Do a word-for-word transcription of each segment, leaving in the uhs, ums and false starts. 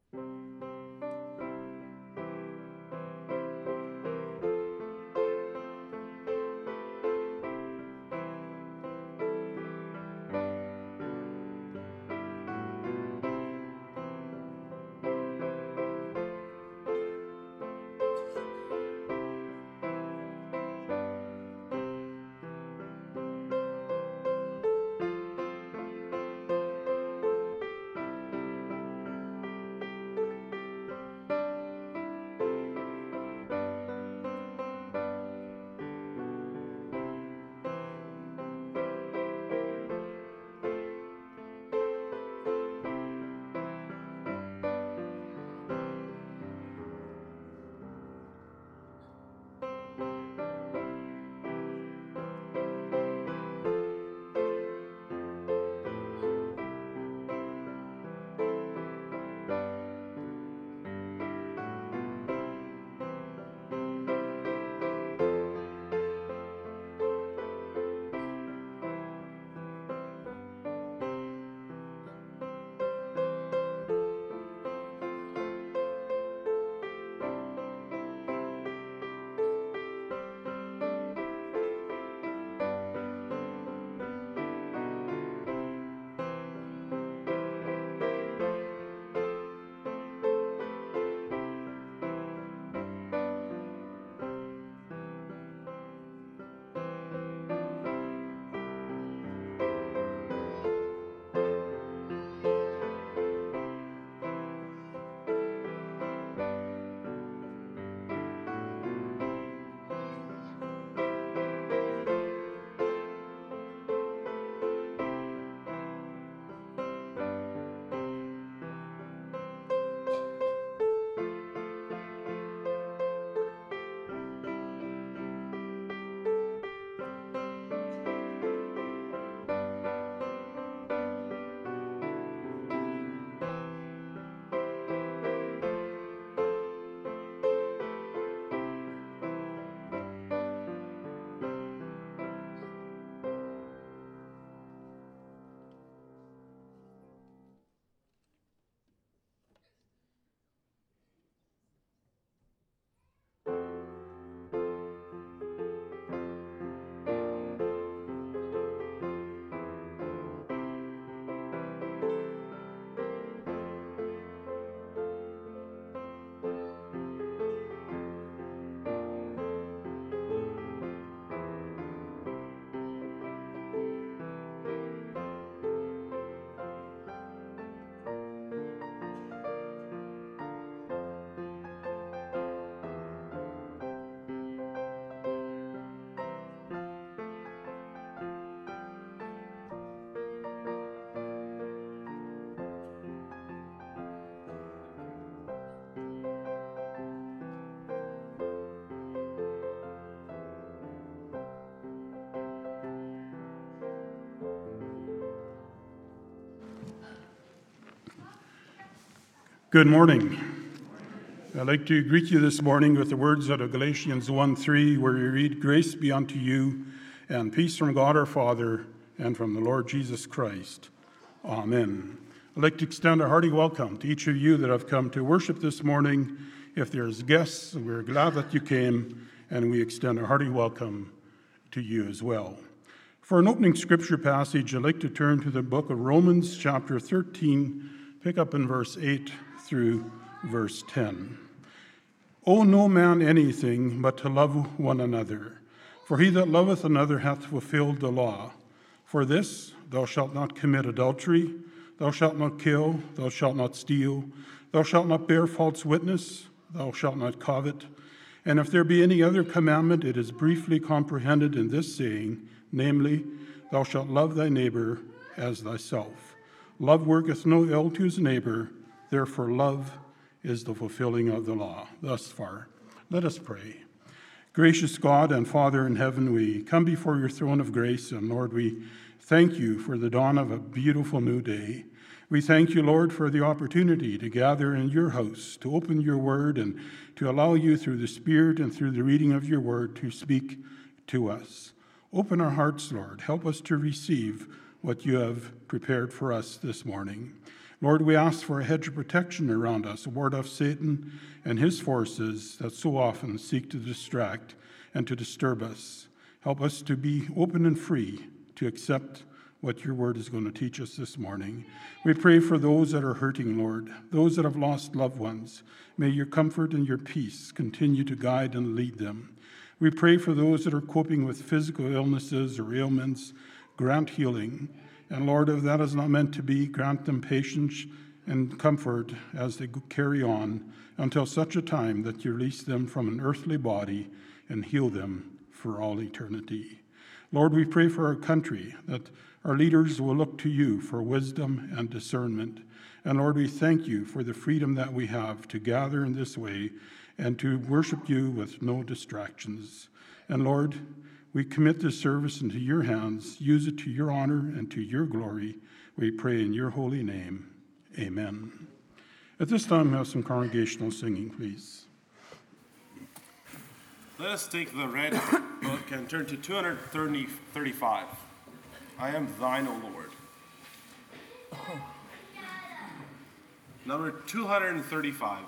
Good morning. I'd like to greet you this morning with the words out of Galatians one three, where we read, "Grace be unto you, and peace from God our Father, and from the Lord Jesus Christ. Amen." I'd like to extend a hearty welcome to each of you that have come to worship this morning. If there's guests, we're glad that you came, and we extend a hearty welcome to you as well. For an opening scripture passage, I'd like to turn to the book of Romans, chapter thirteen, pick up in verse eight through verse ten. "Owe no man anything but to love one another, for he that loveth another hath fulfilled the law. For this, thou shalt not commit adultery, thou shalt not kill, thou shalt not steal, thou shalt not bear false witness, thou shalt not covet. And if there be any other commandment, it is briefly comprehended in this saying, namely, thou shalt love thy neighbor as thyself. Love worketh no ill to his neighbor, therefore love is the fulfilling of the law." Thus far. Let us pray. Gracious God and Father in heaven, we come before your throne of grace, and Lord, we thank you for the dawn of a beautiful new day. We thank you, Lord, for the opportunity to gather in your house, to open your word, and to allow you through the Spirit and through the reading of your word to speak to us. Open our hearts, Lord. Help us to receive what you have prepared for us this morning. Lord, we ask for a hedge of protection around us, ward off Satan and his forces that so often seek to distract and to disturb us. Help us to be open and free to accept what your word is going to teach us this morning. We pray for those that are hurting, Lord, those that have lost loved ones. May your comfort and your peace continue to guide and lead them. We pray for those that are coping with physical illnesses or ailments. Grant healing. And Lord, if that is not meant to be, grant them patience and comfort as they carry on until such a time that you release them from an earthly body and heal them for all eternity. Lord, we pray for our country, that our leaders will look to you for wisdom and discernment. And Lord, we thank you for the freedom that we have to gather in this way and to worship you with no distractions. And Lord, we commit this service into your hands. Use it to your honor and to your glory. We pray in your holy name. Amen. At this time, we have some congregational singing, please. Let us take the red book and turn to two hundred thirty-five. I am thine, O Lord. Number two hundred thirty-five.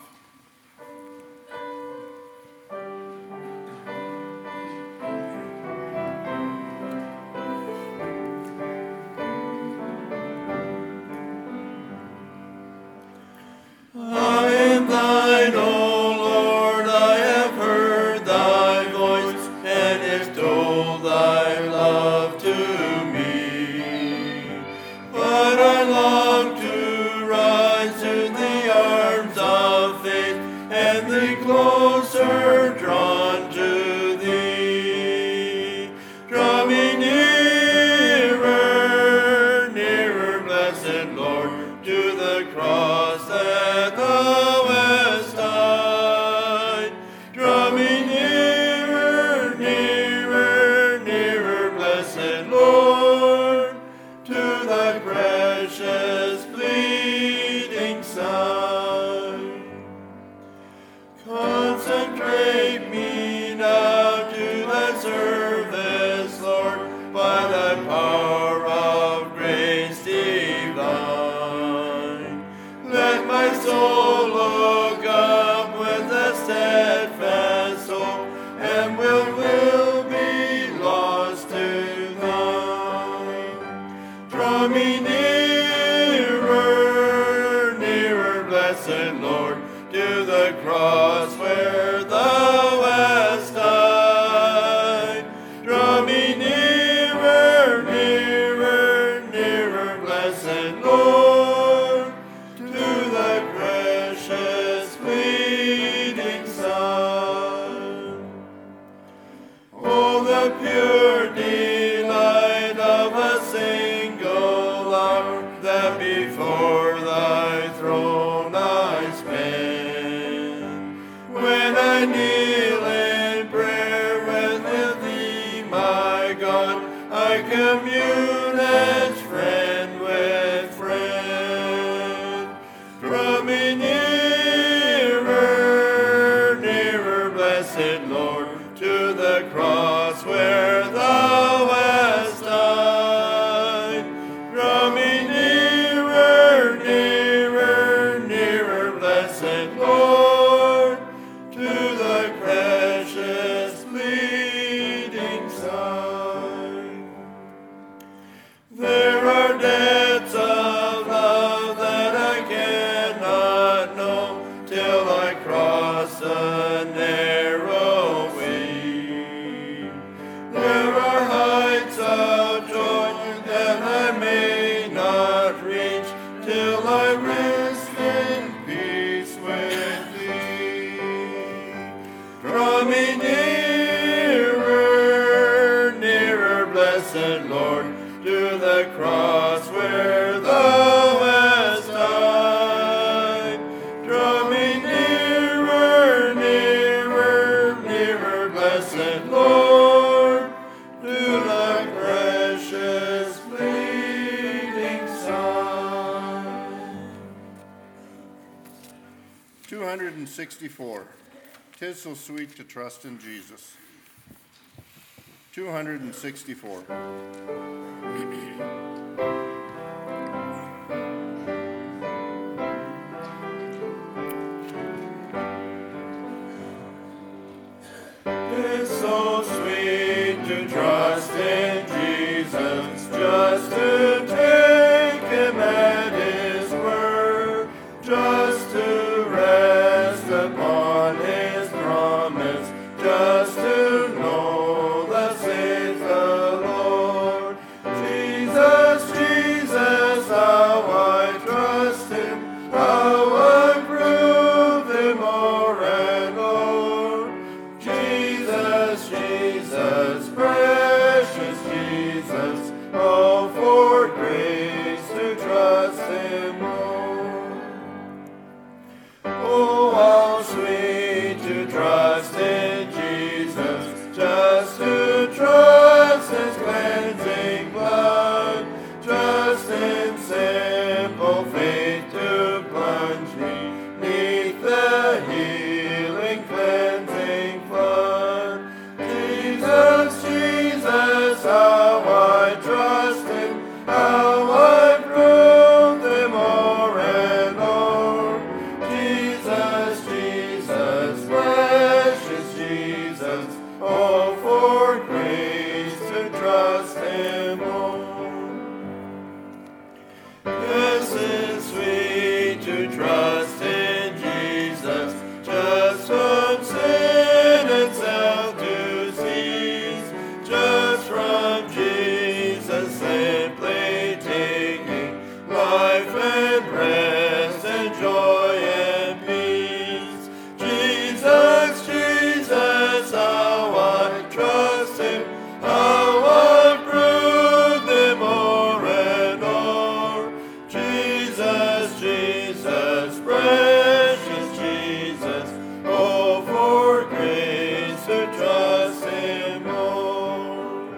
two hundred sixty-four, 'Tis so sweet to trust in Jesus. two hundred sixty-four. so sweet to trust in Jesus, just to take him at his word, just to rest upon his promise, just to know thus saith the Lord. Jesus, Jesus, how I trust him, how I prove him o'er and o'er. Jesus, Jesus, precious Jesus, oh, for grace to trust him more. Oh, how sweet to trust in Jesus, just to trust his cleansing blood, just in simple faith to plunge me neath the healing, cleansing flood. Jesus, Jesus, how I trust him, how I prove him o'er and o'er. Jesus, Jesus, precious Jesus, oh, for grace to trust him more. Yes, it's sweet to trust in Jesus, just from sin and self to cease, just from Jesus simply taking life and rest and joy and peace. Jesus, Jesus, how I trust him, how I prove him o'er and o'er. Jesus, Jesus, precious Jesus, oh, for grace to trust him more.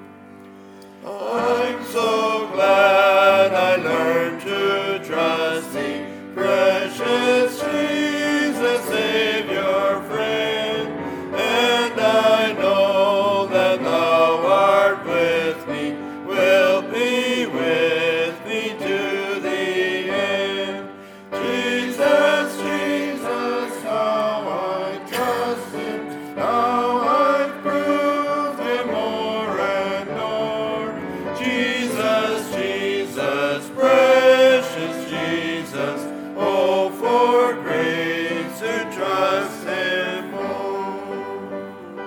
I'm so glad I learned to trust thee, precious Jesus, Savior, friend, and I know that thou art with me, wilt be with me to the end. Jesus, Jesus, how I trust him, how I prove him o'er and o'er. Jesus, Jesus, precious Jesus, oh, for grace to trust him more.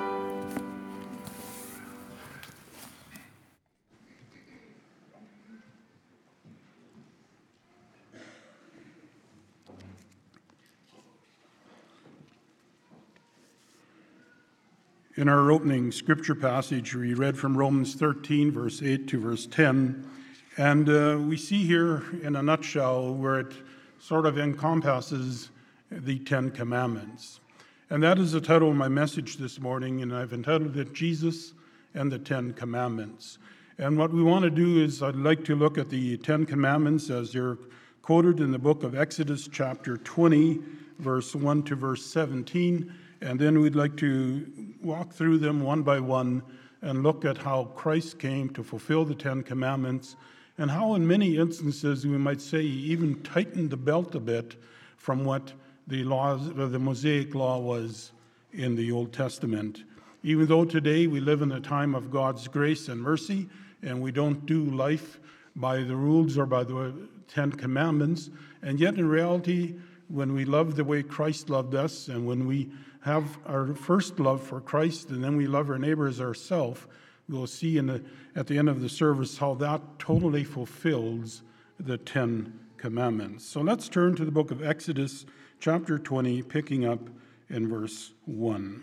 In our opening scripture passage, we read from Romans thirteen, verse eight to verse ten, and uh, we see here in a nutshell where it sort of encompasses the Ten Commandments. And that is the title of my message this morning, and I've entitled it Jesus and the Ten Commandments. And what we want to do is I'd like to look at the Ten Commandments as they're quoted in the book of Exodus chapter twenty, verse one to verse seventeen, and then we'd like to walk through them one by one and look at how Christ came to fulfill the Ten Commandments and how in many instances we might say he even tightened the belt a bit from what the laws or the Mosaic law was in the Old Testament. Even though today we live in a time of God's grace and mercy and we don't do life by the rules or by the Ten Commandments, and yet in reality when we love the way Christ loved us and when we have our first love for Christ and then we love our neighbor as ourselves, we'll see in the, at the end of the service how that totally fulfills the Ten Commandments. So let's turn to the book of Exodus chapter twenty, picking up in verse one.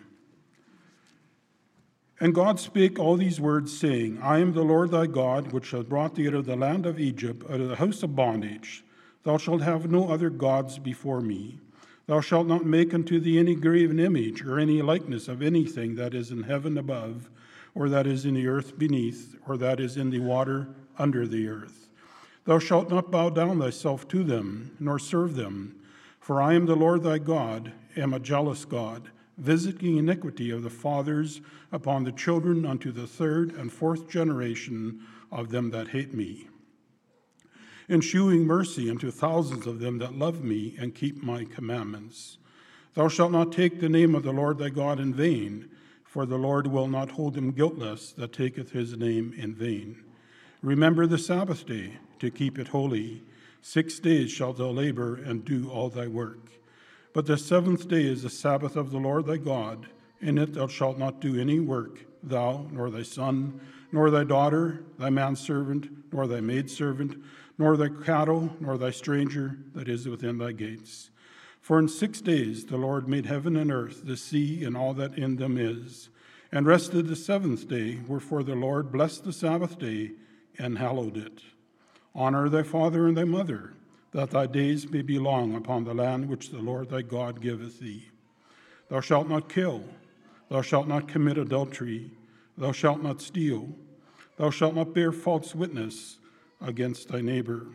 And God spake all these words, saying, I am the Lord thy God, which hath brought thee out of the land of Egypt, out of the house of bondage. Thou shalt have no other gods before me. Thou shalt not make unto thee any graven image, or any likeness of anything that is in heaven above, or that is in the earth beneath, or that is in the water under the earth. Thou shalt not bow down thyself to them, nor serve them. For I am the Lord thy God, am a jealous God, visiting iniquity of the fathers upon the children unto the third and fourth generation of them that hate me, and shewing mercy unto thousands of them that love me and keep my commandments. Thou shalt not take the name of the Lord thy God in vain, for the Lord will not hold him guiltless that taketh his name in vain. Remember the Sabbath day, to keep it holy. Six days shalt thou labor and do all thy work. But the seventh day is the Sabbath of the Lord thy God. In it thou shalt not do any work, thou, nor thy son, nor thy daughter, thy manservant, nor thy maidservant, nor thy cattle, nor thy stranger that is within thy gates. For in six days the Lord made heaven and earth, the sea, and all that in them is, and rested the seventh day, wherefore the Lord blessed the Sabbath day and hallowed it. Honor thy father and thy mother, that thy days may be long upon the land which the Lord thy God giveth thee. Thou shalt not kill, thou shalt not commit adultery, thou shalt not steal, thou shalt not bear false witness against thy neighbor.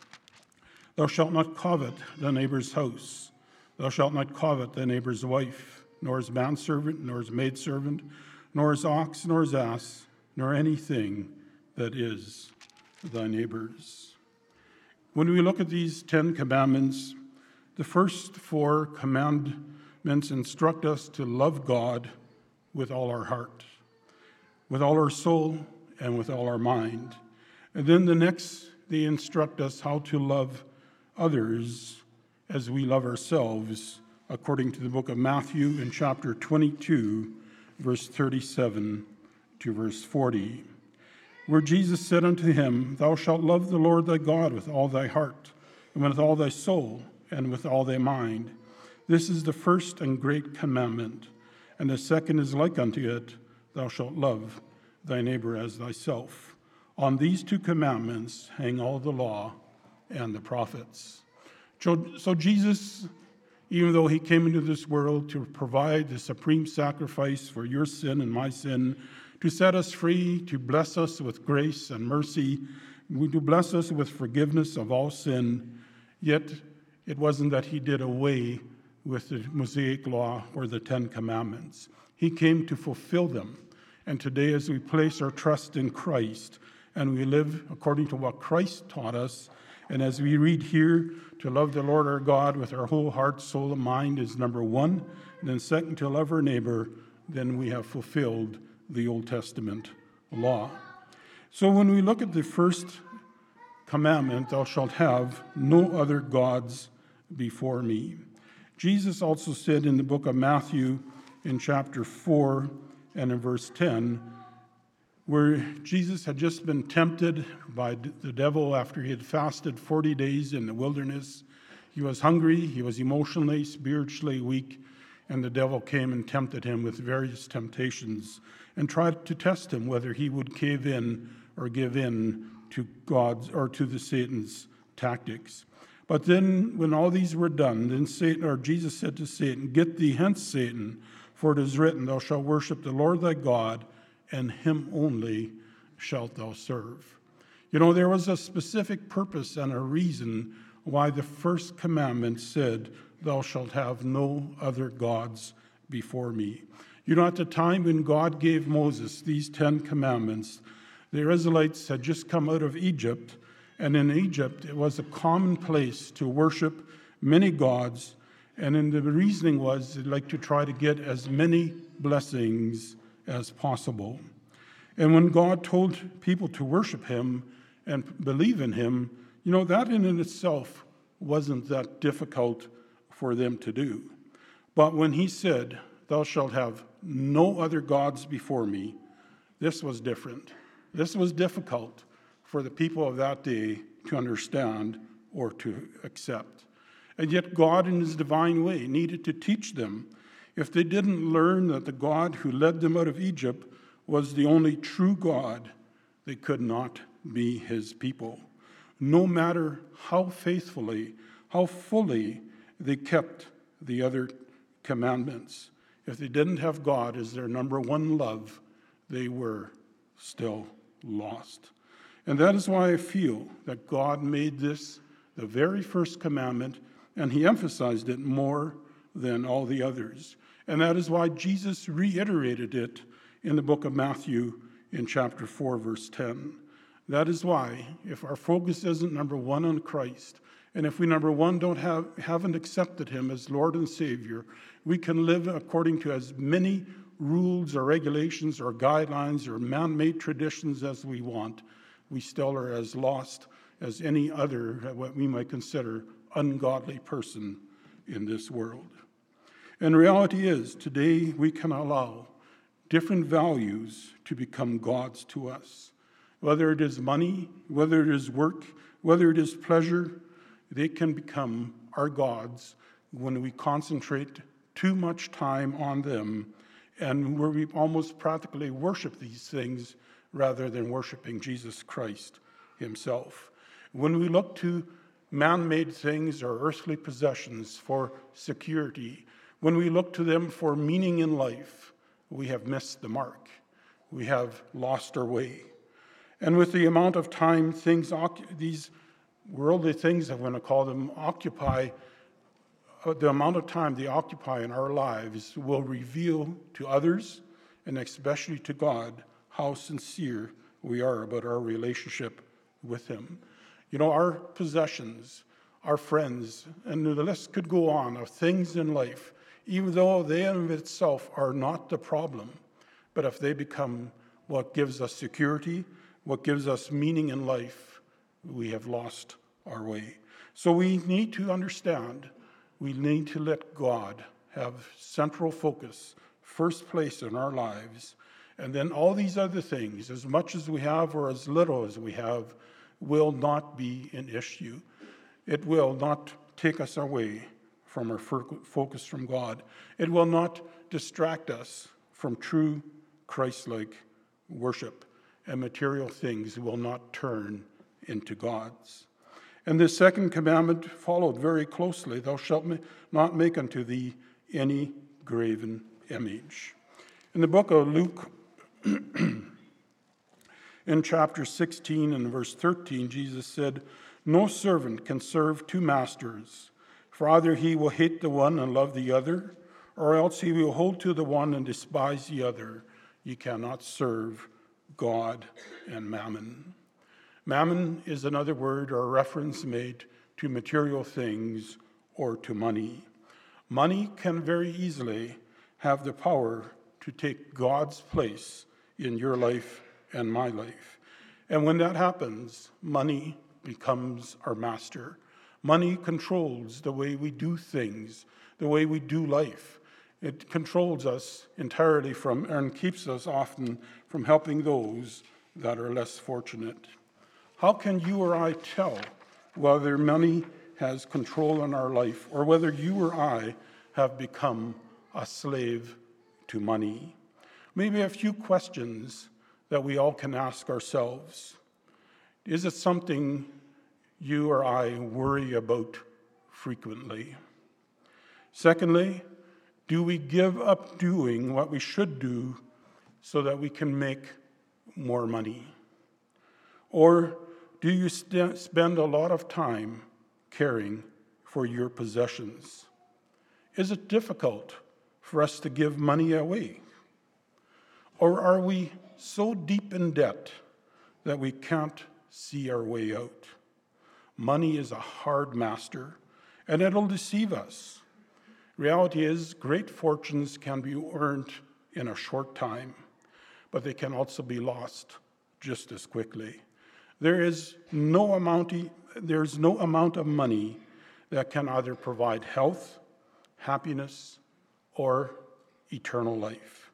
Thou shalt not covet thy neighbor's house, thou shalt not covet thy neighbor's wife, nor his manservant, nor his maidservant, nor his ox, nor his ass, nor anything that is thy neighbor's. When we look at these Ten Commandments, the first four commandments instruct us to love God with all our heart, with all our soul, and with all our mind. And then the next, they instruct us how to love others as we love ourselves, according to the book of Matthew in chapter twenty-two, verse thirty-seven to verse forty, where Jesus said unto him, Thou shalt love the Lord thy God with all thy heart, and with all thy soul, and with all thy mind. This is the first and great commandment. And the second is like unto it, Thou shalt love thy neighbor as thyself. On these two commandments hang all the law and the prophets. So, so Jesus, even though he came into this world to provide the supreme sacrifice for your sin and my sin, to set us free, to bless us with grace and mercy, to bless us with forgiveness of all sin, yet it wasn't that he did away with the Mosaic law or the Ten Commandments. He came to fulfill them. And today, as we place our trust in Christ and we live according to what Christ taught us, and as we read here, to love the Lord our God with our whole heart, soul, and mind is number one. And then second, to love our neighbor, then we have fulfilled the Old Testament law. So when we look at the first commandment, thou shalt have no other gods before me. Jesus also said in the book of Matthew in chapter four and in verse ten, where Jesus had just been tempted by the devil after he had fasted forty days in the wilderness. He was hungry, he was emotionally, spiritually weak, and the devil came and tempted him with various temptations and tried to test him whether he would cave in or give in to God's or to the Satan's tactics. But then when all these were done, then Satan or Jesus said to Satan, Get thee hence, Satan, for it is written, Thou shalt worship the Lord thy God, and him only shalt thou serve. You know, there was a specific purpose and a reason why the first commandment said, Thou shalt have no other gods before me. You know, at the time when God gave Moses these Ten Commandments, the Israelites had just come out of Egypt, and in Egypt it was a common place to worship many gods, and then the reasoning was they'd like to try to get as many blessings as possible. And when God told people to worship him and believe in him, you know, that in and itself wasn't that difficult for them to do. But when he said, Thou shalt have no other gods before me, this was different. This was difficult for the people of that day to understand or to accept. And yet God, in his divine way, needed to teach them. If they didn't learn that the God who led them out of Egypt was the only true God, they could not be his people. No matter how faithfully, how fully they kept the other commandments, if they didn't have God as their number one love, they were still lost. And that is why I feel that God made this the very first commandment, and he emphasized it more than all the others. And that is why Jesus reiterated it in the book of Matthew in chapter four, verse ten. That is why, if our focus isn't number one on Christ, and if we, number one, don't have, haven't accepted him as Lord and Savior, we can live according to as many rules or regulations or guidelines or man-made traditions as we want, we still are as lost as any other, what we might consider, ungodly person in this world. And reality is, today we can allow different values to become gods to us. Whether it is money, whether it is work, whether it is pleasure, they can become our gods when we concentrate too much time on them and where we almost practically worship these things rather than worshiping Jesus Christ himself. When we look to man-made things or earthly possessions for security, when we look to them for meaning in life, we have missed the mark. We have lost our way. And with the amount of time things, these worldly things, I'm going to call them, occupy, uh, the amount of time they occupy in our lives will reveal to others, and especially to God, how sincere we are about our relationship with him. You know, our possessions, our friends, and the list could go on of things in life, even though they in of itself are not the problem, but if they become what gives us security, what gives us meaning in life, we have lost our way. So we need to understand, we need to let God have central focus, first place in our lives, and then all these other things, as much as we have or as little as we have, will not be an issue. It will not take us away from our focus from God. It will not distract us from true Christ-like worship, and material things will not turn into gods. And the second commandment followed very closely, thou shalt not make unto thee any graven image. In the book of Luke, in chapter sixteen and verse thirteen, Jesus said, no servant can serve two masters, for either he will hate the one and love the other, or else he will hold to the one and despise the other. You cannot serve God and mammon. Mammon is another word or reference made to material things or to money. Money can very easily have the power to take God's place in your life and my life. And when that happens, money becomes our master. Money controls the way we do things, the way we do life. It controls us entirely from and keeps us often from helping those that are less fortunate. How can you or I tell whether money has control in our life or whether you or I have become a slave to money? Maybe a few questions that we all can ask ourselves. Is it something you or I worry about frequently? Secondly, do we give up doing what we should do so that we can make more money? Or do you st- spend a lot of time caring for your possessions? Is it difficult for us to give money away? Or are we so deep in debt that we can't see our way out? Money is a hard master, and it'll deceive us. Reality is, great fortunes can be earned in a short time, but they can also be lost just as quickly. There is no amount, there's no amount of money that can either provide health, happiness, or eternal life.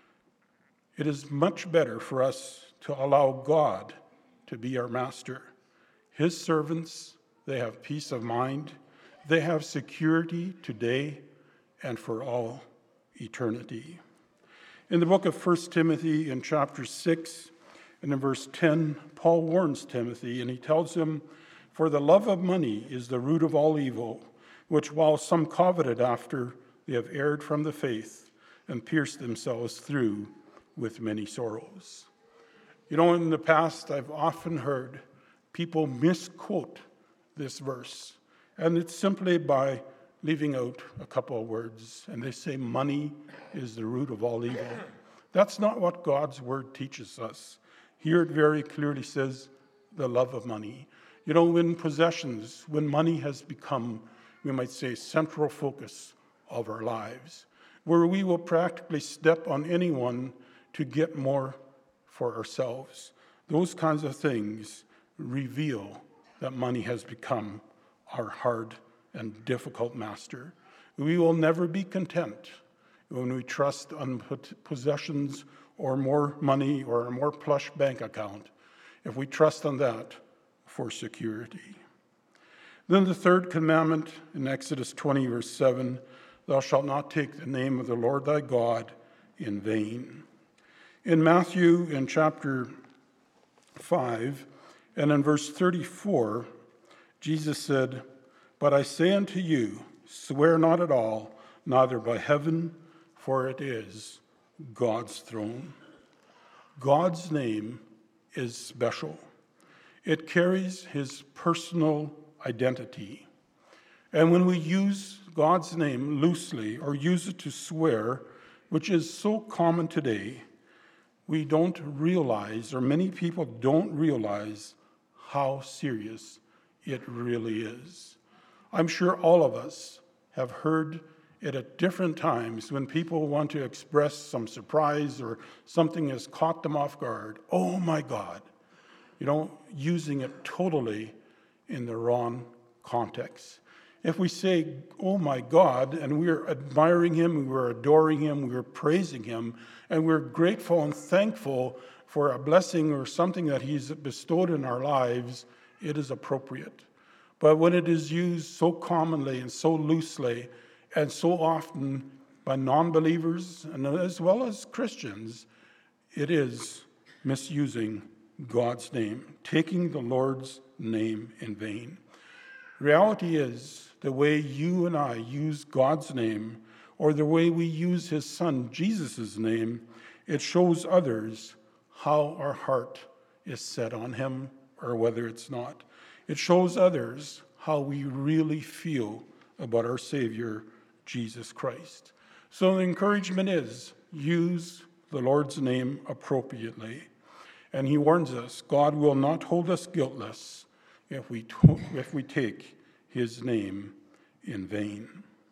It is much better for us to allow God to be our master. His servants, they have peace of mind. They have security today and for all eternity. In the book of First Timothy in chapter six and in verse ten, Paul warns Timothy and he tells him, for the love of money is the root of all evil, which while some coveted after, they have erred from the faith and pierced themselves through with many sorrows. You know, in the past, I've often heard people misquote this verse, and it's simply by leaving out a couple of words, and they say money is the root of all evil. That's not what God's word teaches us. Here it very clearly says the love of money. You know, when possessions, when money has become, we might say, central focus of our lives, where we will practically step on anyone to get more for ourselves. Those kinds of things reveal that money has become our hard and difficult master. We will never be content when we trust on possessions or more money or a more plush bank account, if we trust on that for security. Then the third commandment in Exodus twenty, verse seven, thou shalt not take the name of the Lord thy God in vain. In Matthew, in chapter five, and in verse thirty-four, Jesus said, but I say unto you, swear not at all, neither by heaven, for it is God's throne. God's name is special. It carries his personal identity. And when we use God's name loosely or use it to swear, which is so common today, we don't realize, or many people don't realize, how serious it really is. I'm sure all of us have heard it at different times when people want to express some surprise or something has caught them off guard. Oh my God. You know, using it totally in the wrong context. If we say, oh my God, and we're admiring him, we're adoring him, we're praising him, and we're grateful and thankful for a blessing or something that he's bestowed in our lives, it is appropriate. But when it is used so commonly and so loosely and so often by non-believers and as well as Christians, it is misusing God's name, taking the Lord's name in vain. Reality is the way you and I use God's name, or the way we use his son Jesus' name, it shows others how our heart is set on him or whether it's not. It shows others how we really feel about our Savior, Jesus Christ. So the encouragement is, use the Lord's name appropriately. And he warns us, God will not hold us guiltless if we, to- if we take his name in vain.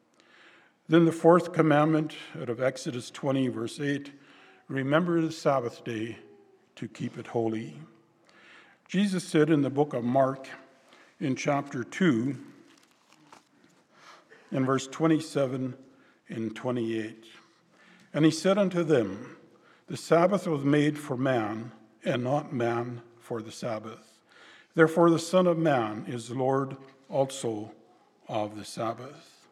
Then the fourth commandment out of Exodus twenty, verse eight, remember the Sabbath day to keep it holy. Jesus said in the book of Mark, in chapter two, in verse twenty-seven and twenty-eight, and he said unto them, the Sabbath was made for man, and not man for the Sabbath. Therefore the Son of Man is Lord also of the Sabbath.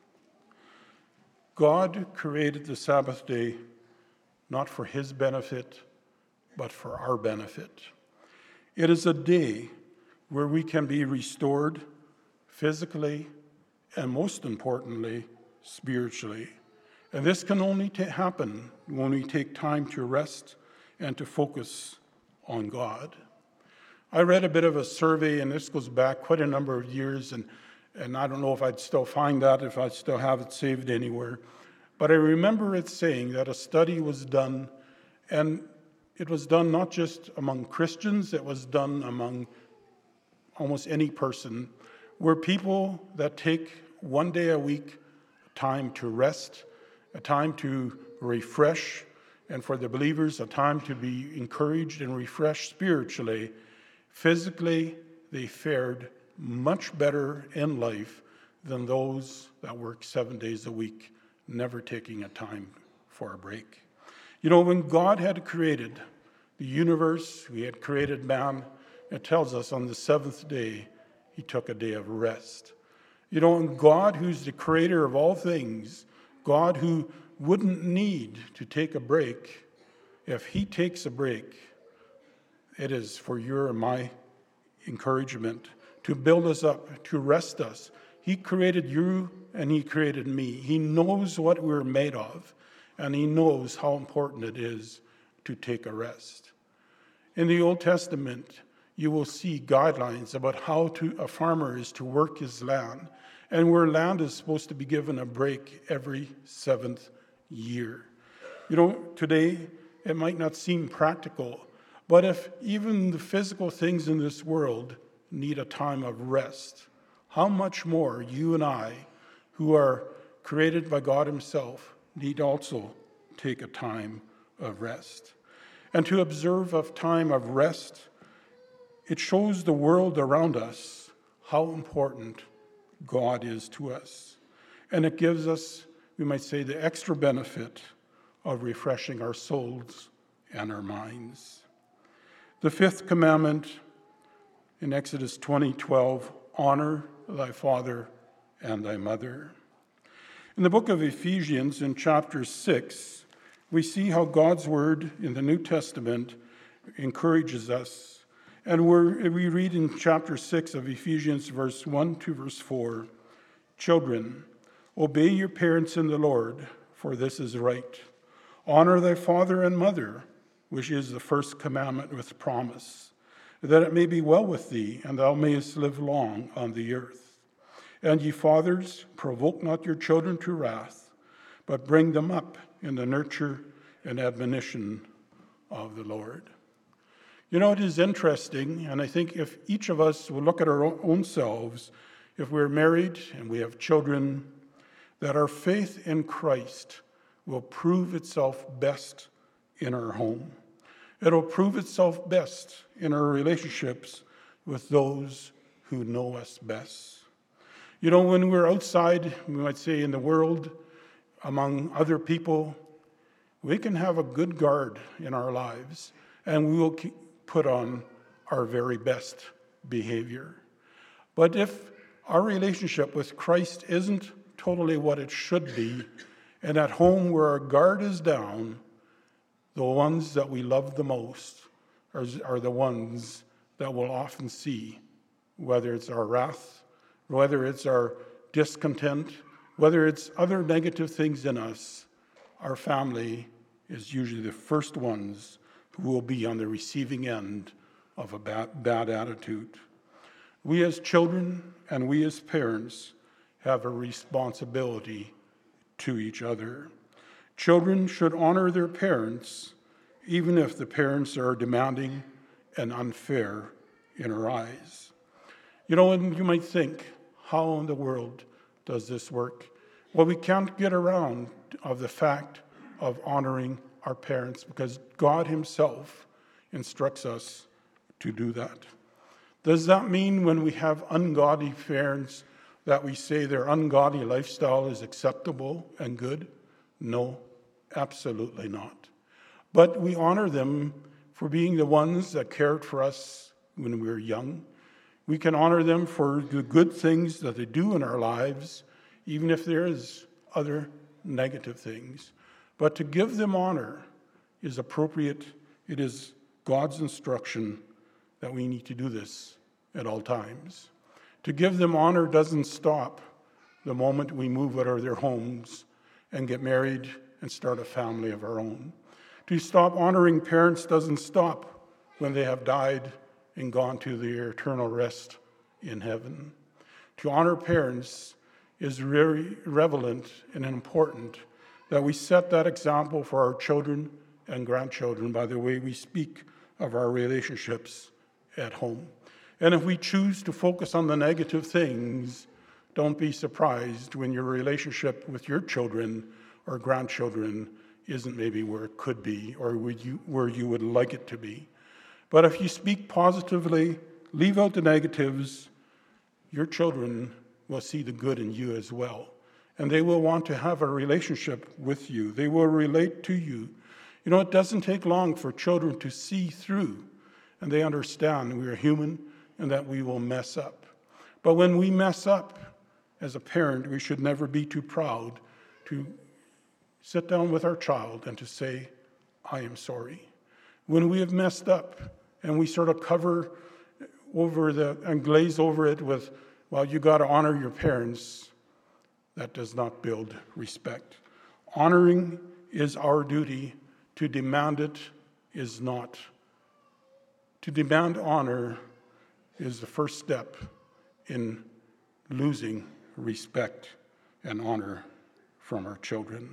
God created the Sabbath day not for his benefit, but for our benefit. It is a day where we can be restored physically and, most importantly, spiritually. And this can only ta- happen when we take time to rest and to focus on God. I read a bit of a survey, and this goes back quite a number of years, and, and I don't know if I'd still find that, if I still have it saved anywhere. But I remember it saying that a study was done, and it was done not just among Christians, it was done among almost any person, where people that take one day a week time to rest, a time to refresh, and for the believers, a time to be encouraged and refreshed spiritually, physically, they fared much better in life than those that work seven days a week, never taking a time for a break. You know, when God had created the universe, he had created man, it tells us on the seventh day, he took a day of rest. You know, and God, who's the creator of all things, God who wouldn't need to take a break, if he takes a break, it is for your and my encouragement to build us up, to rest us. He created you and he created me. He knows what we're made of, and he knows how important it is to take a rest. In the Old Testament, you will see guidelines about how to, a farmer is to work his land, and where land is supposed to be given a break every seventh year. You know, today it might not seem practical, but if even the physical things in this world need a time of rest, how much more you and I, who are created by God himself, need also take a time of rest. And to observe a time of rest, it shows the world around us how important God is to us. And it gives us, we might say, the extra benefit of refreshing our souls and our minds. The fifth commandment in Exodus twenty twelve, honor thy father and thy mother. In the book of Ephesians, in chapter six, we see how God's word in the New Testament encourages us. And we're, we read in chapter six of Ephesians, verse one to verse four, children, obey your parents in the Lord, for this is right. Honor thy father and mother, which is the first commandment with promise, that it may be well with thee, and thou mayest live long on the earth. And ye fathers, provoke not your children to wrath, but bring them up in the nurture and admonition of the Lord. You know, it is interesting, and I think if each of us will look at our own selves, if we're married and we have children, that our faith in Christ will prove itself best in our home. It'll prove itself best in our relationships with those who know us best. You know, when we're outside, we might say in the world, among other people, we can have a good guard in our lives, and we will put on our very best behavior. But if our relationship with Christ isn't totally what it should be, and at home where our guard is down, the ones that we love the most are, are the ones that we'll often see, whether it's our wrath, whether it's our discontent, whether it's other negative things in us. Our family is usually the first ones who will be on the receiving end of a bad, bad attitude. We as children and we as parents have a responsibility to each other. Children should honor their parents, even if the parents are demanding and unfair in our eyes. You know, and you might think, how in the world does this work? Well, we can't get around of the fact of honoring our parents because God himself instructs us to do that. Does that mean when we have ungodly parents that we say their ungodly lifestyle is acceptable and good? No, absolutely not. But we honor them for being the ones that cared for us when we were young. We can honor them for the good things that they do in our lives, even if there is other negative things. But to give them honor is appropriate. It is God's instruction that we need to do this at all times. To give them honor doesn't stop the moment we move out of their homes and get married and start a family of our own. To stop honoring parents doesn't stop when they have died and gone to their eternal rest in heaven. To honor parents is very relevant and important that we set that example for our children and grandchildren by the way we speak of our relationships at home. And if we choose to focus on the negative things, don't be surprised when your relationship with your children or grandchildren isn't maybe where it could be or would you, where you would like it to be. But if you speak positively, leave out the negatives, your children will see the good in you as well. And they will want to have a relationship with you. They will relate to you. You know, it doesn't take long for children to see through, and they understand we are human and that we will mess up. But when we mess up, as a parent, we should never be too proud to sit down with our child and to say, I am sorry. When we have messed up, and we sort of cover over the and glaze over it with, well, you got to honor your parents. That does not build respect. Honoring is our duty. To demand it is not. To demand honor is the first step in losing respect and honor from our children.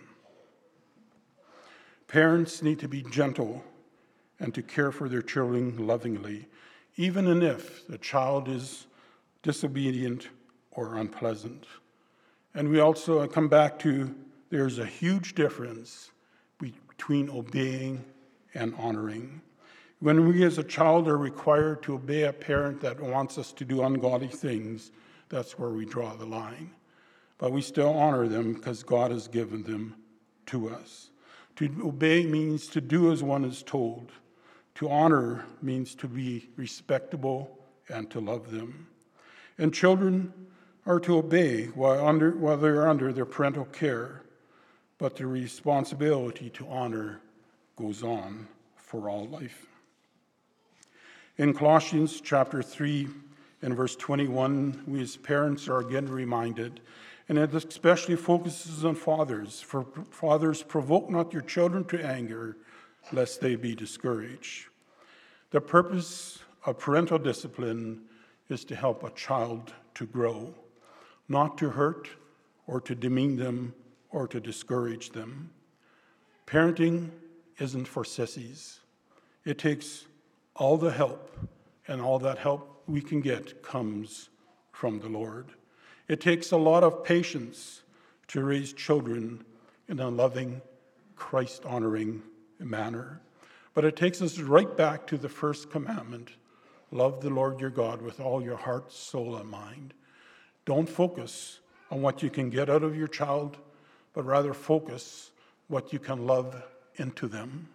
Parents need to be gentle and to care for their children lovingly, even if the child is disobedient or unpleasant. And we also come back to there's a huge difference between obeying and honoring. When we as a child are required to obey a parent that wants us to do ungodly things, that's where we draw the line. But we still honor them because God has given them to us. To obey means to do as one is told. To honor means to be respectable and to love them. And children are to obey while, under, while they're under their parental care, but the responsibility to honor goes on for all life. In Colossians chapter three and verse twenty-one, we as parents are again reminded, and it especially focuses on fathers. For fathers, provoke not your children to anger, lest they be discouraged. The purpose of parental discipline is to help a child to grow, not to hurt or to demean them or to discourage them. Parenting isn't for sissies. It takes all the help, and all that help we can get comes from the Lord. It takes a lot of patience to raise children in a loving, Christ-honoring manner. But it takes us right back to the first commandment: love the Lord your God with all your heart, soul, and mind. Don't focus on what you can get out of your child, but rather focus what you can love into them.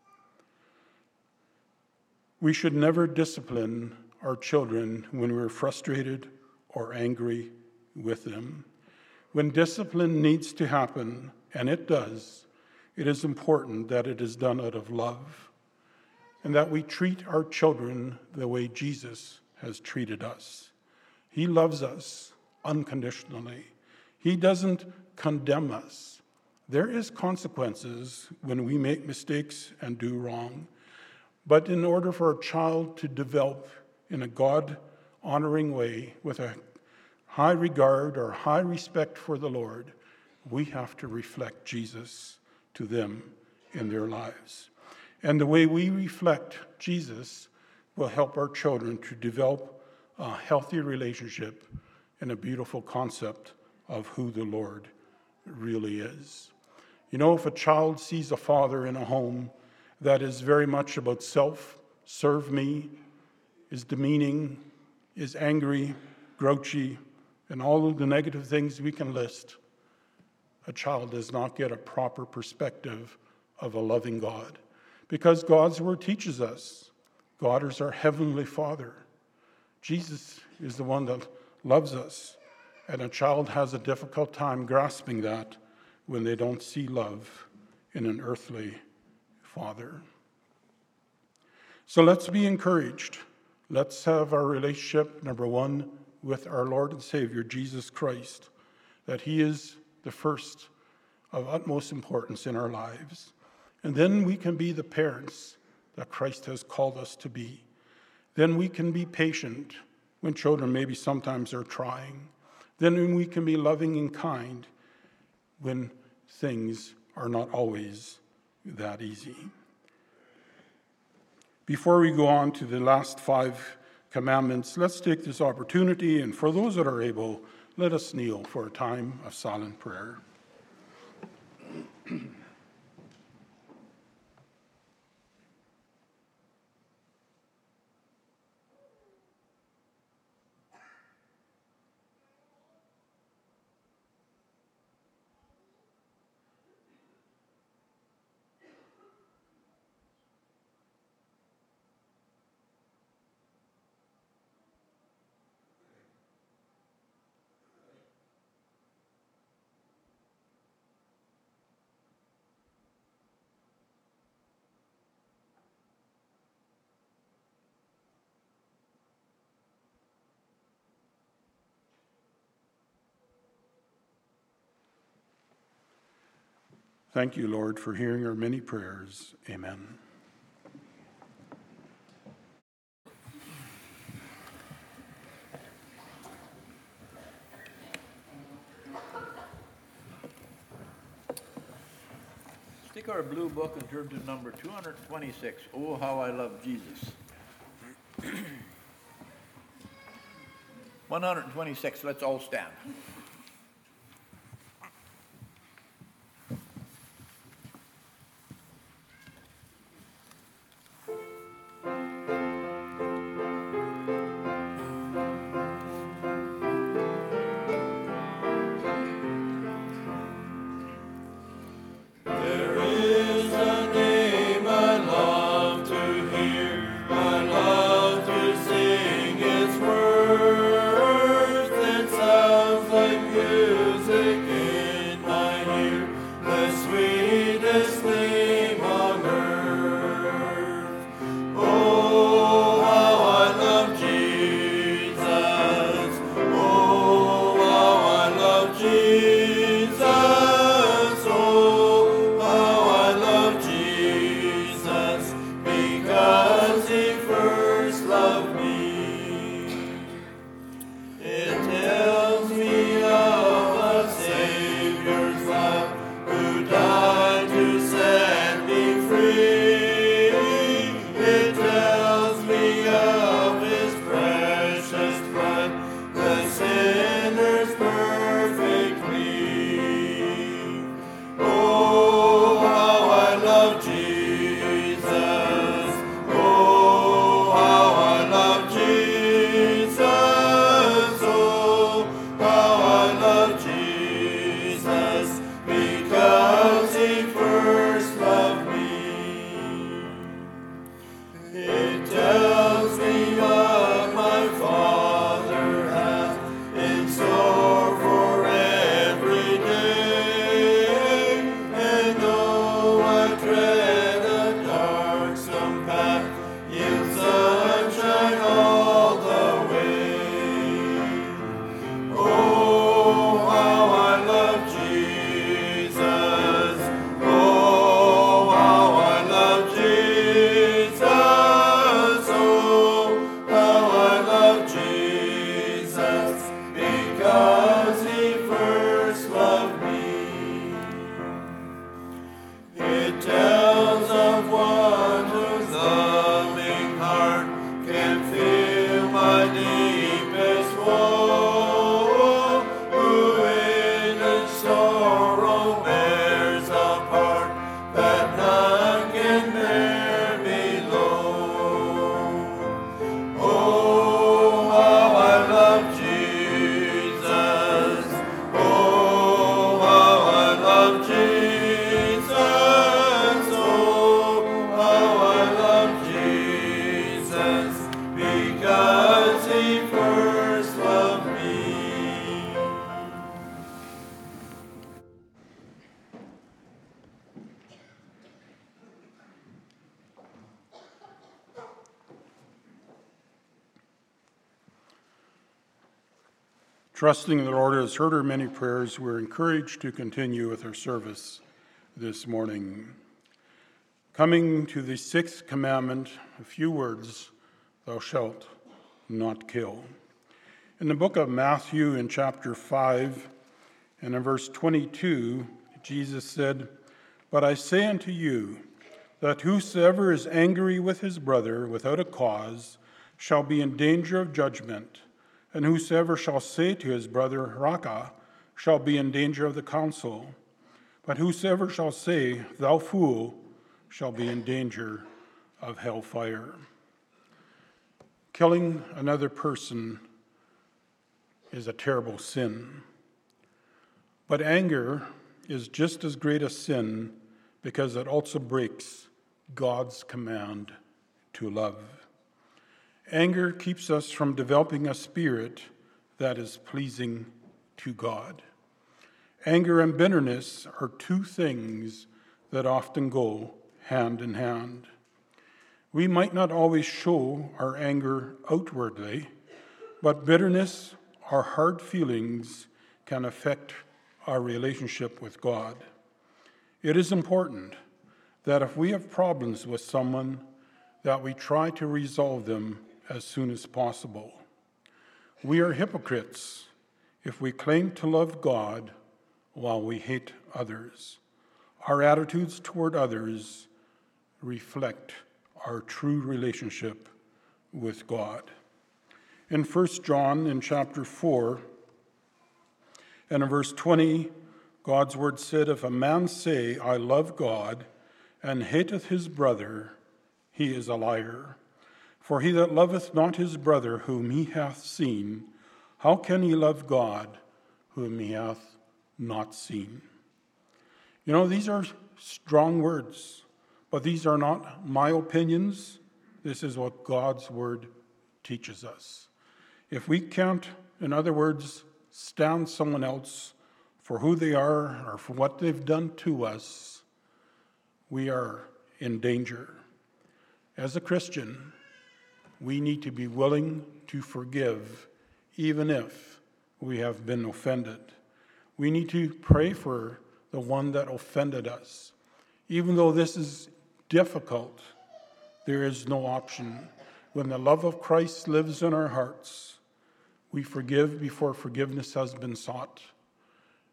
We should never discipline our children when we're frustrated or angry with them. When discipline needs to happen, and it does, it is important that it is done out of love, and that we treat our children the way Jesus has treated us. He loves us unconditionally. He doesn't condemn us. There is consequences when we make mistakes and do wrong. But in order for a child to develop in a God-honoring way with a high regard or high respect for the Lord, we have to reflect Jesus to them in their lives. And the way we reflect Jesus will help our children to develop a healthy relationship and a beautiful concept of who the Lord really is. You know, if a child sees a father in a home that is very much about self, serve me, is demeaning, is angry, grouchy, and all of the negative things we can list, a child does not get a proper perspective of a loving God. Because God's word teaches us, God is our heavenly Father. Jesus is the one that loves us, and a child has a difficult time grasping that when they don't see love in an earthly father. So let's be encouraged. Let's have our relationship, number one, with our Lord and Savior, Jesus Christ, that he is the first of utmost importance in our lives. And then we can be the parents that Christ has called us to be. Then we can be patient when children maybe sometimes are trying. Then we can be loving and kind when things are not always that easy. Before we go on to the last five commandments, let's take this opportunity, and for those that are able, let us kneel for a time of silent prayer. Thank you, Lord, for hearing our many prayers. Amen. Take our blue book and turn to number two hundred twenty-six. Oh, how I love Jesus. one hundred twenty-six, let's all stand. Savior's love, who died to set me free. It tells me of his precious blood, the sinner's perfect plea. Oh, how I love Jesus. Oh, how I love Jesus. Oh, how I love Jesus, because he first loved me. It tells me what my Father hath in store for every day. And though I tread a darksome path, yield sunshine all the way. Oh, how I love Jesus. Oh, how I love Jesus. Oh, how I love Jesus, because he first loved me. It tells of one whose loving heart can feel my deepest woe, who in his sorrow bears a part that none can bear below. Oh, how I love Jesus. Oh, how I love Jesus. Oh, how I love Jesus, because he first loved me. Trusting the Lord has heard our many prayers, we're encouraged to continue with our service this morning. Coming to the sixth commandment, a few words, thou shalt not kill. In the book of Matthew in chapter five and in verse twenty-two, Jesus said, But I say unto you, that whosoever is angry with his brother without a cause shall be in danger of judgment. And whosoever shall say to his brother, Raca, shall be in danger of the council. But whosoever shall say, Thou fool, shall be in danger of hellfire. Killing another person is a terrible sin. But anger is just as great a sin because it also breaks God's command to love. Anger keeps us from developing a spirit that is pleasing to God. Anger and bitterness are two things that often go hand in hand. We might not always show our anger outwardly, but bitterness or hard feelings can affect our relationship with God. It is important that if we have problems with someone, that we try to resolve them as soon as possible. We are hypocrites if we claim to love God while we hate others. Our attitudes toward others reflect our true relationship with God. In First John, in chapter four, and in verse twenty, God's word said, If a man say, I love God, and hateth his brother, he is a liar. For he that loveth not his brother whom he hath seen, how can he love God whom he hath not seen? You know, these are strong words, but these are not my opinions. This is what God's word teaches us. If we can't, in other words, stand someone else for who they are or for what they've done to us, we are in danger. As a Christian, we need to be willing to forgive even if we have been offended. We need to pray for the one that offended us. Even though this is difficult, there is no option. When the love of Christ lives in our hearts, we forgive before forgiveness has been sought.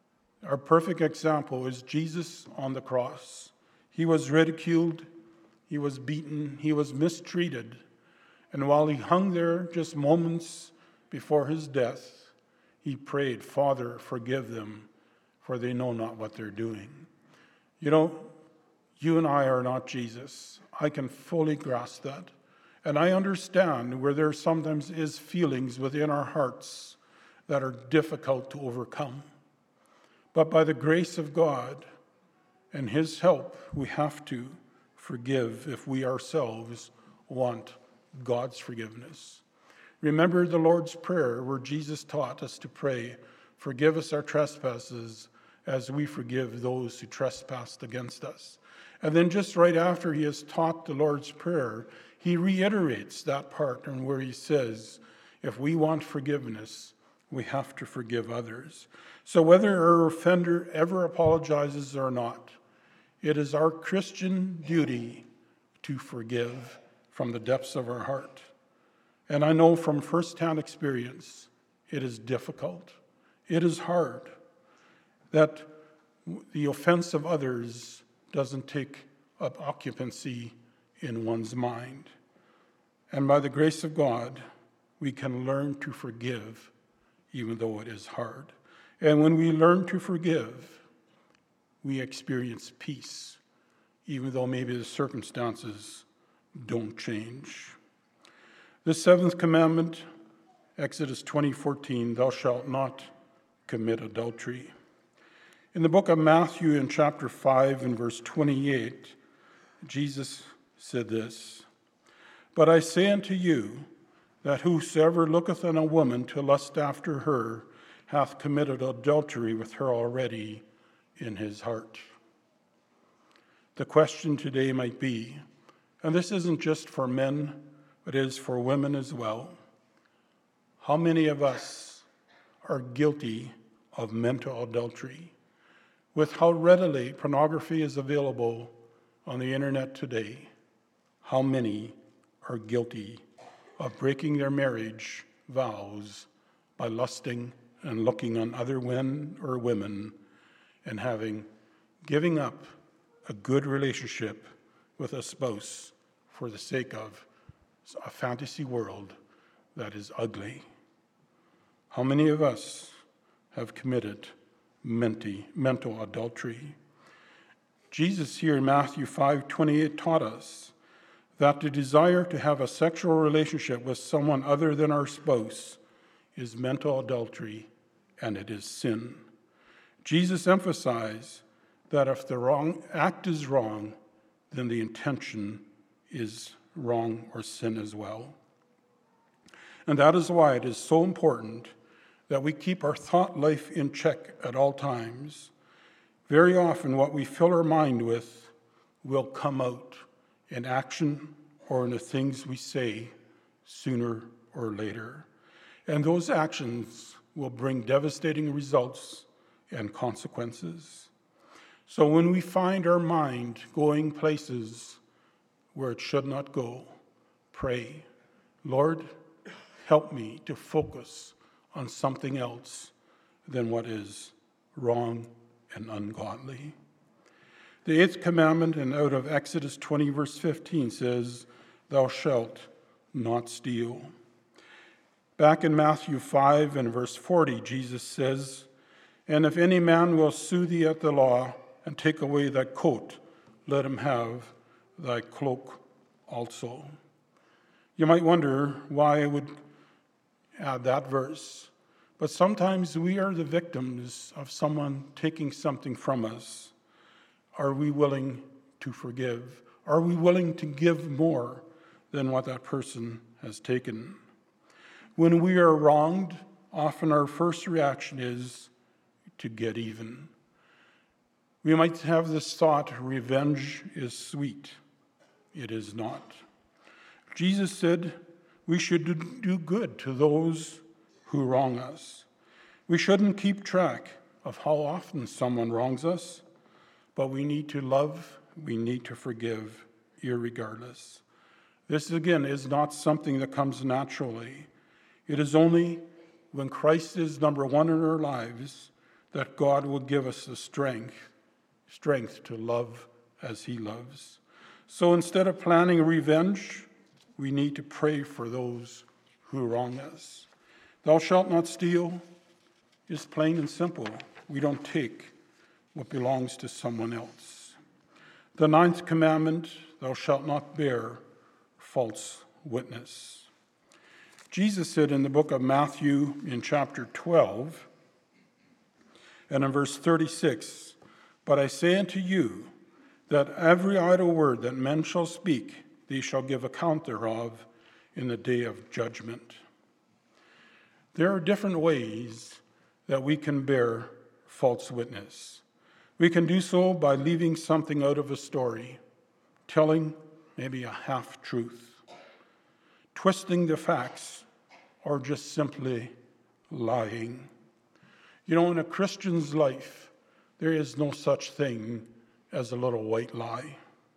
Our perfect example is Jesus on the cross. He was ridiculed, he was beaten, he was mistreated. And while he hung there just moments before his death, he prayed, "Father, forgive them, for they know not what they're doing." You know, you and I are not Jesus. I can fully grasp that. And I understand where there sometimes is feelings within our hearts that are difficult to overcome. But by the grace of God and his help, we have to forgive if we ourselves want God's forgiveness. Remember the Lord's Prayer, where Jesus taught us to pray, "Forgive us our trespasses as we forgive those who trespassed against us." And then just right after he has taught the Lord's Prayer, he reiterates that part and where he says, if we want forgiveness, we have to forgive others. So whether our offender ever apologizes or not, it is our Christian duty to forgive from the depths of our heart. And I know from firsthand experience, it is difficult. It is hard that the offense of others doesn't take up occupancy in one's mind. And by the grace of God, we can learn to forgive, even though it is hard. And when we learn to forgive, we experience peace, even though maybe the circumstances don't change. The seventh commandment, Exodus twenty fourteen, "Thou shalt not commit adultery." In the book of Matthew, in chapter five and verse twenty-eight, Jesus said this, "But I say unto you, that whosoever looketh on a woman to lust after her hath committed adultery with her already in his heart." The question today might be, and this isn't just for men, but it is for women as well, how many of us are guilty of mental adultery? With how readily pornography is available on the internet today, how many are guilty of breaking their marriage vows by lusting and looking on other men or women and having, giving up a good relationship with a spouse for the sake of a fantasy world that is ugly? How many of us have committed menti, mental adultery? Jesus here in Matthew five twenty-eight taught us that the desire to have a sexual relationship with someone other than our spouse is mental adultery, and it is sin. Jesus emphasized that if the wrong act is wrong, then the intention is wrong or sin as well. And that is why it is so important that we keep our thought life in check at all times. Very often what we fill our mind with will come out in action or in the things we say sooner or later. And those actions will bring devastating results and consequences. So when we find our mind going places where it should not go, pray, "Lord, help me to focus on something else than what is wrong and ungodly." The eighth commandment, and out of Exodus twenty, verse fifteen, says, "Thou shalt not steal." Back in Matthew five and verse forty, Jesus says, "And if any man will sue thee at the law, and take away thy coat, let him have thy cloak also." You might wonder why I would add that verse, but sometimes we are the victims of someone taking something from us. Are we willing to forgive? Are we willing to give more than what that person has taken? When we are wronged, often our first reaction is to get even. We might have this thought, revenge is sweet. It is not. Jesus said we should do good to those who wrong us. We shouldn't keep track of how often someone wrongs us, but we need to love, we need to forgive, irregardless. This, again, is not something that comes naturally. It is only when Christ is number one in our lives that God will give us the strength, strength to love as he loves. So instead of planning revenge, we need to pray for those who wrong us. Thou shalt not steal is plain and simple. We don't take what belongs to someone else. The ninth commandment, thou shalt not bear false witness. Jesus said in the book of Matthew in chapter twelve, and in verse thirty-six, but I say unto you, that every idle word that men shall speak, they shall give account thereof in the day of judgment. There are different ways that we can bear false witness. We can do so by leaving something out of a story, telling maybe a half-truth, twisting the facts, or just simply lying. You know, in a Christian's life, there is no such thing as a little white lie.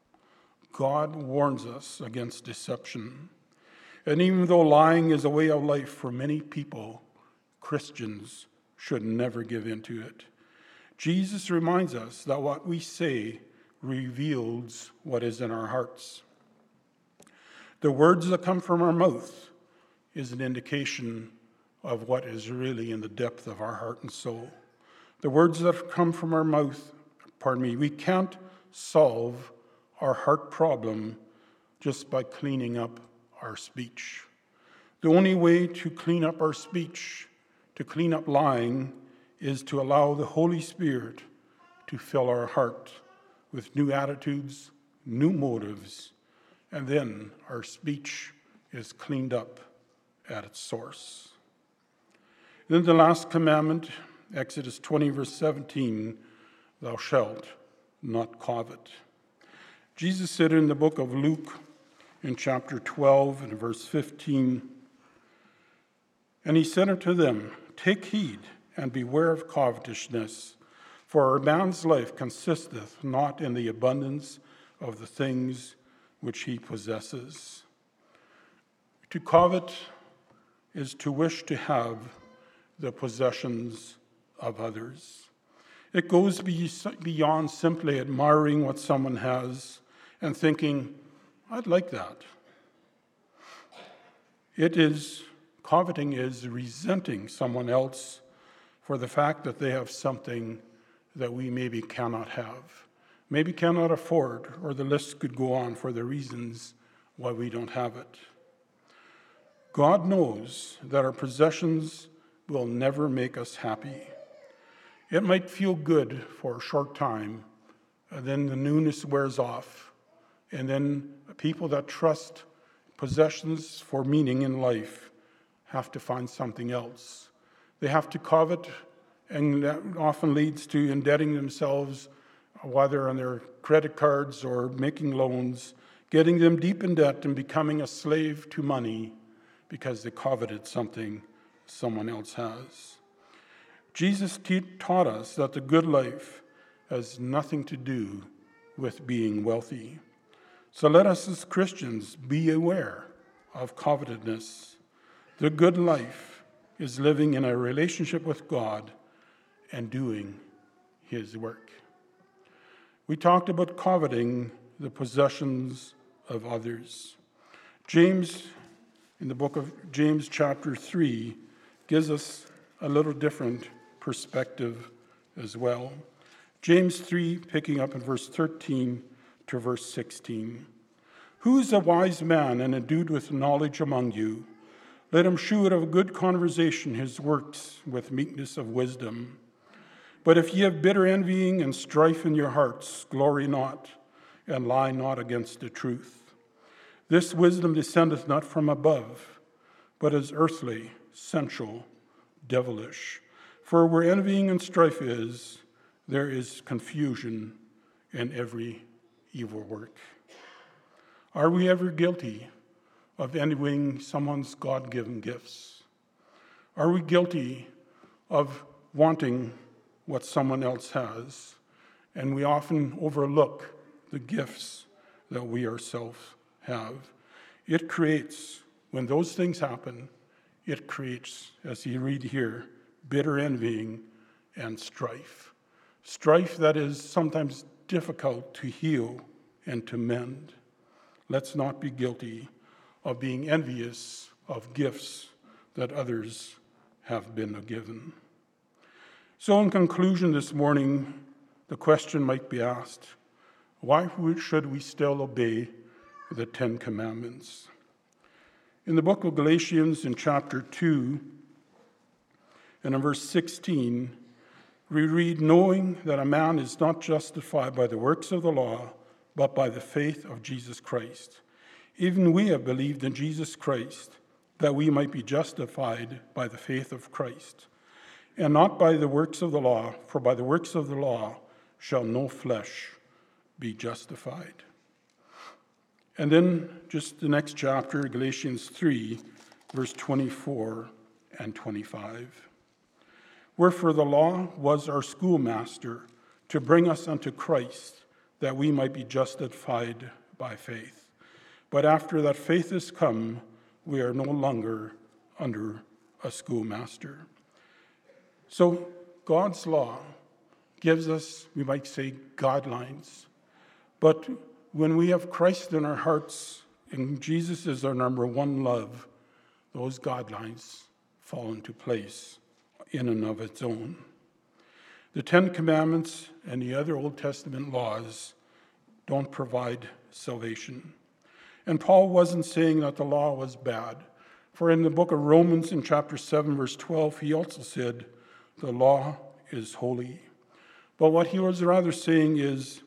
God warns us against deception. And even though lying is a way of life for many people, Christians should never give in to it. Jesus reminds us that what we say reveals what is in our hearts. The words that come from our mouth is an indication of what is really in the depth of our heart and soul. The words that come from our mouth, pardon me, we can't solve our heart problem just by cleaning up our speech. The only way to clean up our speech, to clean up lying, is to allow the Holy Spirit to fill our heart with new attitudes, new motives, and then our speech is cleaned up at its source. Then the last commandment, Exodus twenty, verse seventeen, thou shalt not covet. Jesus said in the book of Luke, in chapter twelve and verse fifteen, and he said unto them, take heed and beware of covetousness, for a man's life consisteth not in the abundance of the things which he possesses. To covet is to wish to have the possessions of others. It goes beyond simply admiring what someone has and thinking, I'd like that. It is, coveting is resenting someone else for the fact that they have something that we maybe cannot have, maybe cannot afford, or the list could go on for the reasons why we don't have it. God knows that our possessions will never make us happy. It might feel good for a short time, and then the newness wears off, and then people that trust possessions for meaning in life have to find something else. They have to covet, and that often leads to indebting themselves, whether on their credit cards or making loans, getting them deep in debt and becoming a slave to money because they coveted something someone else has. Jesus te- taught us that the good life has nothing to do with being wealthy. So let us as Christians be aware of covetousness. The good life is living in a relationship with God and doing his work. We talked about coveting the possessions of others. James, in the book of James chapter three, gives us a little different perspective as well. James three, picking up in verse thirteen to verse sixteen. Who is a wise man and endued with knowledge among you? Let him shew it of good conversation his works with meekness of wisdom. But if ye have bitter envying and strife in your hearts, glory not, and lie not against the truth. This wisdom descendeth not from above, but is earthly, sensual, devilish. For where envying and strife is, there is confusion in every evil work. Are we ever guilty of envying someone's God-given gifts? Are we guilty of wanting what someone else has? And we often overlook the gifts that we ourselves have. It creates, when those things happen, it creates, as you read here, bitter envying and strife. Strife that is sometimes difficult to heal and to mend. Let's not be guilty of being envious of gifts that others have been given. So in conclusion this morning, the question might be asked, why should we still obey the Ten Commandments? In the book of Galatians, in chapter two, and in verse sixteen, we read, knowing that a man is not justified by the works of the law, but by the faith of Jesus Christ. Even we have believed in Jesus Christ, that we might be justified by the faith of Christ, and not by the works of the law, for by the works of the law shall no flesh be justified. And then just the next chapter, Galatians three, verse twenty-four and twenty-five. Wherefore the law was our schoolmaster to bring us unto Christ, that we might be justified by faith. But after that faith is come, we are no longer under a schoolmaster. So God's law gives us, we might say, guidelines. But when we have Christ in our hearts, and Jesus is our number one love, those guidelines fall into place in and of its own. The Ten Commandments and the other Old Testament laws don't provide salvation. And Paul wasn't saying that the law was bad. For in the book of Romans, in chapter seven, verse twelve, he also said, the law is holy. But what he was rather saying is,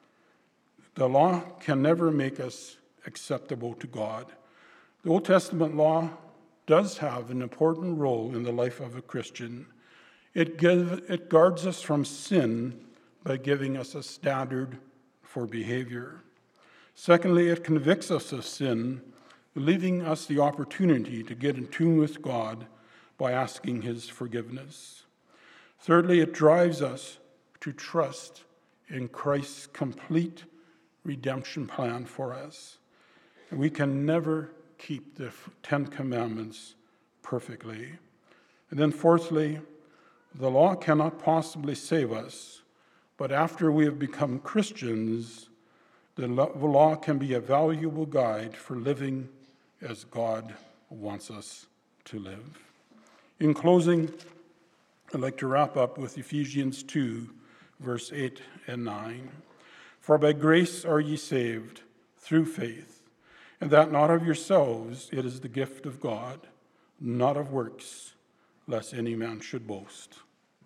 the law can never make us acceptable to God. The Old Testament law does have an important role in the life of a Christian. It, give, it guards us from sin by giving us a standard for behavior. Secondly, it convicts us of sin, leaving us the opportunity to get in tune with God by asking his forgiveness. Thirdly, it drives us to trust in Christ's complete redemption plan for us. And we can never keep the Ten Commandments perfectly. And then fourthly, the law cannot possibly save us, but after we have become Christians, the law can be a valuable guide for living as God wants us to live. In closing, I'd like to wrap up with Ephesians two, verse eight and nine. For by grace are ye saved, through faith, and that not of yourselves, it is the gift of God, not of works, lest any man should boast.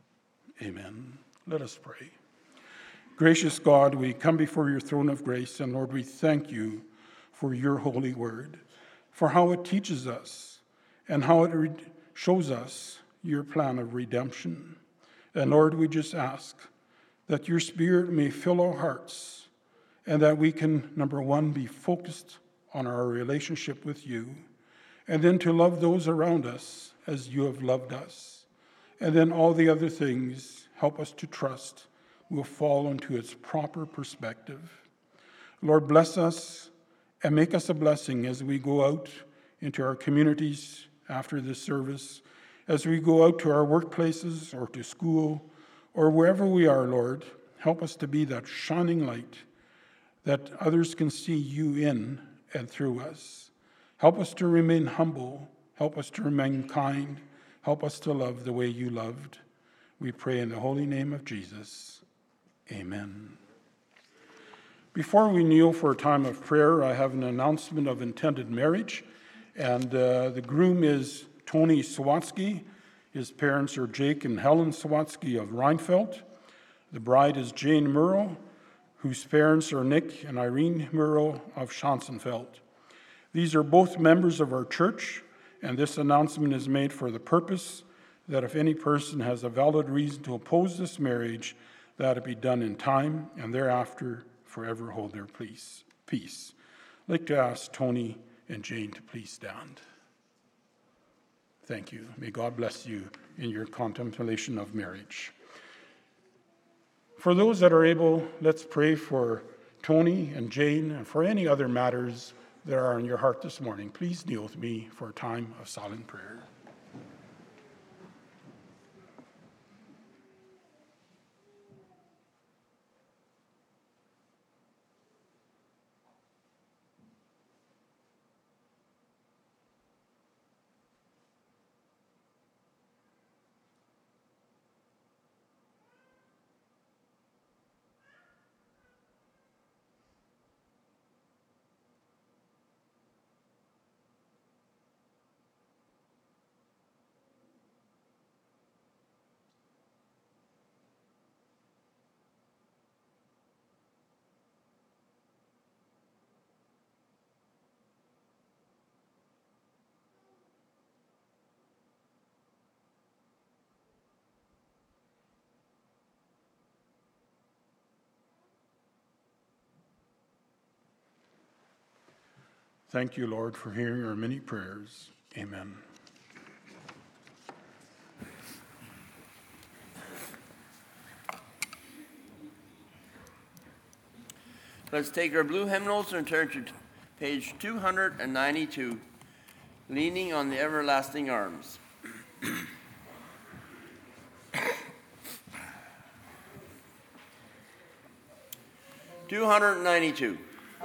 Amen. Let us pray. Gracious God, we come before your throne of grace, and Lord, we thank you for your holy word, for how it teaches us and how it re- shows us your plan of redemption. And Lord, we just ask that your Spirit may fill our hearts and that we can, number one, be focused on our relationship with you, and then to love those around us as you have loved us. And then all the other things, help us to trust, will fall into its proper perspective. Lord, bless us and make us a blessing as we go out into our communities after this service, as we go out to our workplaces or to school or wherever we are, Lord. Help us to be that shining light that others can see you in and through us. Help us to remain humble. Help us to remain kind. Help us to love the way you loved. We pray in the holy name of Jesus. Amen. Before we kneel for a time of prayer, I have an announcement of intended marriage. And uh, the groom is Tony Sawatsky. His parents are Jake and Helen Sawatsky of Rheinfeldt. The bride is Jane Murrow, whose parents are Nick and Irene Murrow of Schanzenfeld. These are both members of our church, and this announcement is made for the purpose that if any person has a valid reason to oppose this marriage, that it be done in time, and thereafter forever hold their peace. I'd like to ask Tony and Jane to please stand. Thank you. May God bless you in your contemplation of marriage. For those that are able, let's pray for Tony and Jane and for any other matters that are on your heart this morning. Please kneel with me for a time of silent prayer. Thank you, Lord, for hearing our many prayers. Amen. Let's take our blue hymnals and turn to page two hundred ninety-two, Leaning on the Everlasting Arms. two hundred ninety-two.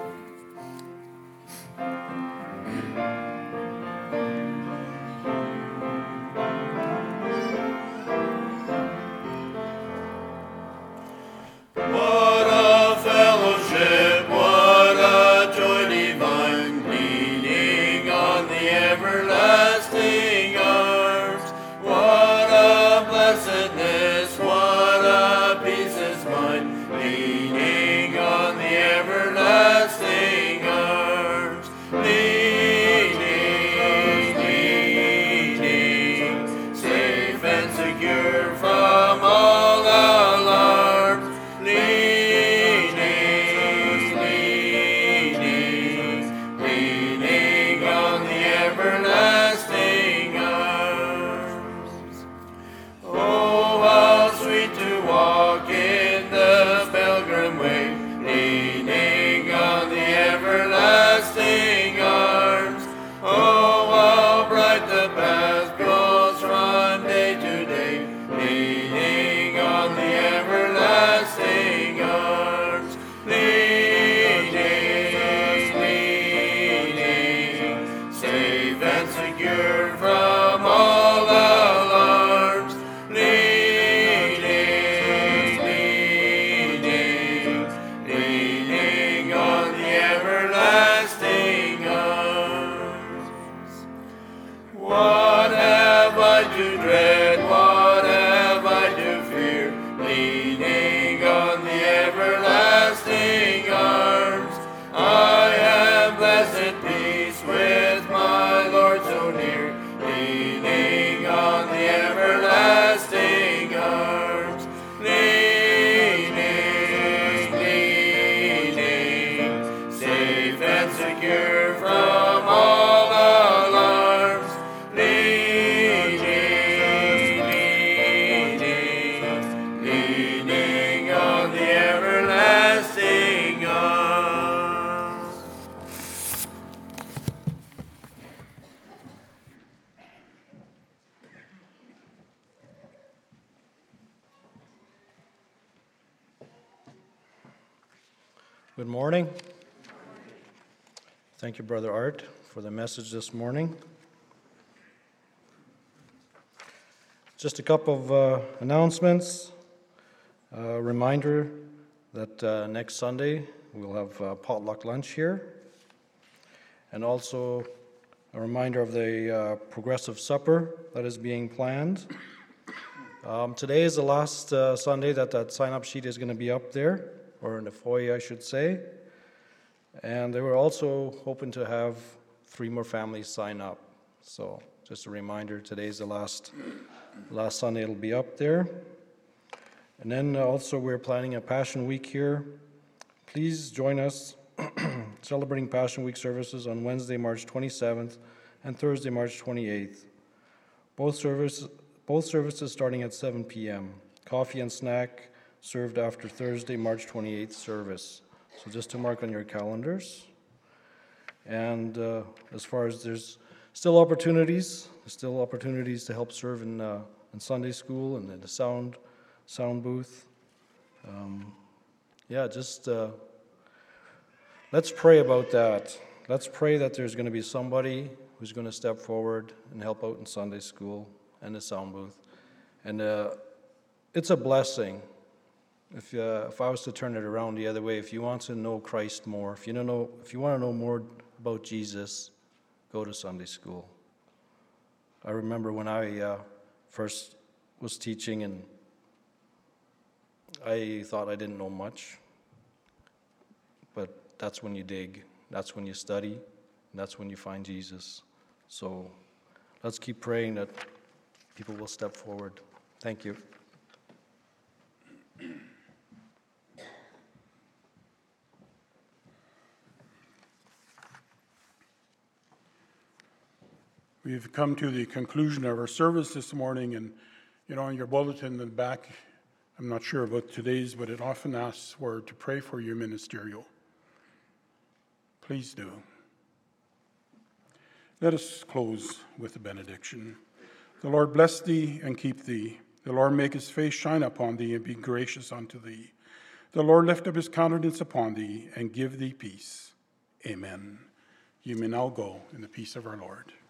Good morning. Thank you, Brother Art, for the message this morning. Just a couple of uh, announcements. A reminder that uh, next Sunday we'll have uh, potluck lunch here. And also a reminder of the uh, progressive supper that is being planned. Um, today is the last uh, Sunday that that sign-up sheet is going to be up there, or in the foyer, I should say. And they were also hoping to have three more families sign up. So just a reminder, today's the last last Sunday it'll be up there. And then also we're planning a Passion Week here. Please join us celebrating Passion Week services on Wednesday, March twenty-seventh and Thursday, March twenty-eighth. Both services, both services starting at seven p.m. Coffee and snack served after Thursday, March twenty-eighth service. So just to mark on your calendars. And uh, as far as there's still opportunities, there's still opportunities to help serve in uh, in Sunday school and in the sound sound booth. Um, yeah, just uh, let's pray about that. Let's pray that there's going to be somebody who's going to step forward and help out in Sunday school and the sound booth. And uh, it's a blessing. If uh, if I was to turn it around the other way, if you want to know Christ more, if you don't know, if you want to know more about Jesus, go to Sunday school. I remember when I uh, first was teaching, and I thought I didn't know much, but that's when you dig, that's when you study, and that's when you find Jesus. So let's keep praying that people will step forward. Thank you. We've come to the conclusion of our service this morning, and you know, in your bulletin in the back, I'm not sure about today's, but it often asks for to pray for your ministerial. Please do. Let us close with the benediction. The Lord bless thee and keep thee. The Lord make his face shine upon thee and be gracious unto thee. The Lord lift up his countenance upon thee and give thee peace. Amen. You may now go in the peace of our Lord.